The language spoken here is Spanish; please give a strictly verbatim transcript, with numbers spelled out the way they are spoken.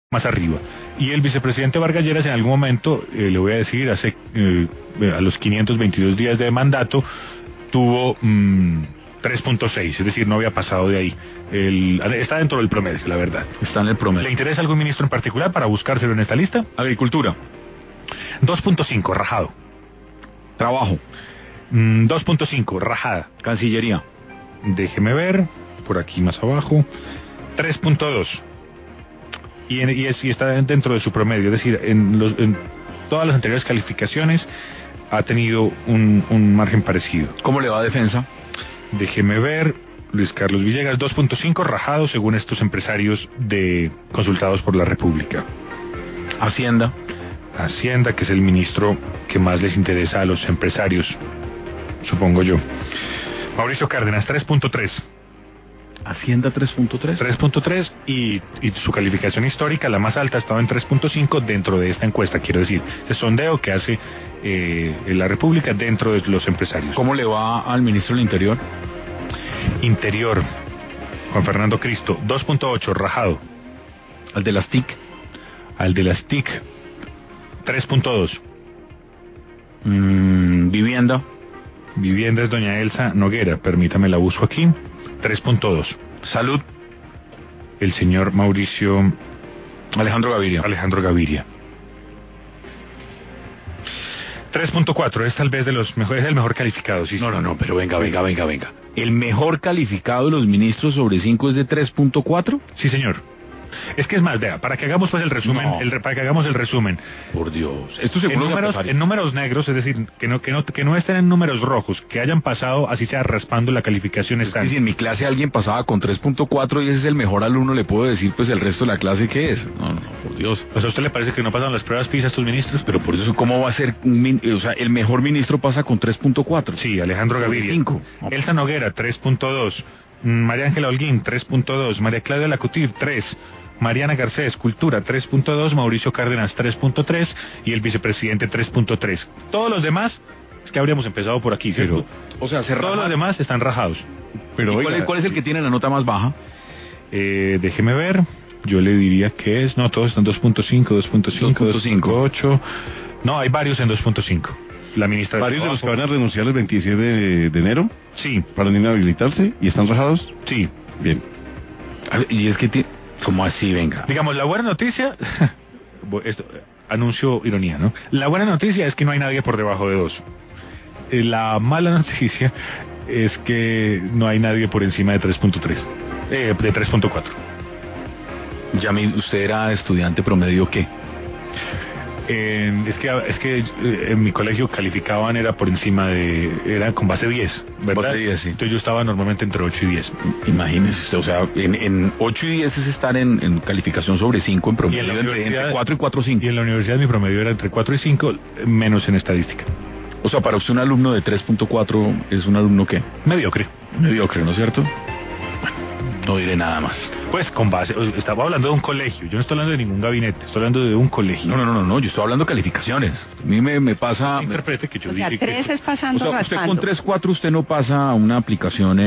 más arriba. Y el vicepresidente Vargas Lleras en algún momento, eh, le voy a decir, hace eh, a los quinientos veintidós días de mandato, tuvo mmm, tres punto seis, es decir, no había pasado de ahí. El, está dentro del promedio, la verdad. Está en el promedio. ¿Le interesa algún ministro en particular para buscárselo en esta lista? Agricultura. dos punto cinco, rajado. Trabajo. Mm, dos punto cinco, rajada. Cancillería. Déjeme ver, por aquí más abajo. tres punto dos. Y, en, y, es, y está dentro de su promedio, es decir, en, los, en todas las anteriores calificaciones ha tenido un, un margen parecido. ¿Cómo le va a defensa? Déjeme ver, Luis Carlos Villegas, dos punto cinco, rajado según estos empresarios de consultados por la República. Hacienda. Hacienda, que es el ministro que más les interesa a los empresarios, supongo yo. Mauricio Cárdenas, tres punto tres. Hacienda tres punto tres. tres punto tres y, y su calificación histórica, la más alta, estaba en tres punto cinco dentro de esta encuesta, quiero decir, el sondeo que hace eh, la República dentro de los empresarios. ¿Cómo le va al ministro del Interior? Interior, Juan Fernando Cristo, dos punto ocho, rajado. ¿Al de las T I C? Al de las T I C, tres punto dos. Mm, vivienda. Vivienda es doña Elsa Noguera, permítame la busco aquí. tres punto dos. Salud. El señor Mauricio Alejandro Gaviria. Alejandro Gaviria. tres punto cuatro es tal vez de los mejores, es el mejor calificado. Sí, no, no, no, pero venga, venga, venga, venga. ¿El mejor calificado de los ministros sobre cinco es de tres punto cuatro? Sí, señor. Es que es más, vea, para que hagamos pues el resumen, no. el, para que hagamos el resumen. Por Dios. Esto seguro en números, en números negros, es decir, que no, que no, que no estén en números rojos, que hayan pasado, así sea raspando la calificación estándar. Es que si en mi clase alguien pasaba con tres punto cuatro y ese es el mejor alumno, le puedo decir pues el resto de la clase qué es. No, no, por Dios. Pues a usted le parece que no pasan las pruebas PISA estos ministros, pero por eso cómo va a ser, un, o sea, el mejor ministro pasa con tres punto cuatro. Sí, Alejandro Gaviria. cinco. Elsa Noguera, tres punto dos. María Ángela Holguín, tres punto dos. María Claudia Lacutir, tres. Mariana Garcés, Cultura, tres punto dos, Mauricio Cárdenas, tres punto tres, y el vicepresidente, tres punto tres. Todos los demás, es que habríamos empezado por aquí, pero... O sea, se todos raja... los demás están rajados. Pero ¿Y oiga, cuál, es, cuál es el que tiene la nota más baja? Eh, déjeme ver, yo le diría que es... No, todos están dos punto cinco, dos punto cinco, dos punto ocho... No, hay varios en dos punto cinco. La ministra de ¿Varios de los que van a renunciar el veintisiete de, de enero? Sí. ¿Para inhabilitarse? ¿Y están rajados? Sí. Bien. Y es que tiene... ¿Cómo así, venga? Digamos, la buena noticia, esto, anuncio ironía, ¿no? La buena noticia es que no hay nadie por debajo de dos. La mala noticia es que no hay nadie por encima de tres punto tres, eh, de tres punto cuatro. Ya mi, ¿usted era estudiante promedio qué? Eh, es que es que eh, en mi colegio calificaban era por encima de, era con base diez, ¿verdad? Base diez, sí. Entonces yo estaba normalmente entre ocho y diez. Imagínese usted, o sea, en, en ocho y diez es estar en, en calificación sobre cinco en promedio, y en entre, entre cuatro y cuatro punto cinco. Y en la universidad mi promedio era entre cuatro y cinco, menos en estadística. O sea, para usted un alumno de tres punto cuatro es un alumno ¿qué? Mediocre. Mediocre, ¿no es cierto? Bueno, no diré nada más. Pues con base, estaba hablando de un colegio, yo no estoy hablando de ningún gabinete, estoy hablando de un colegio. No, no, no, no, yo estoy hablando de calificaciones. A mí me, me pasa... Interprete que yo o dije sea, tres que... es pasando O sea, raspando. usted con tres cuatro usted no pasa a una aplicación en...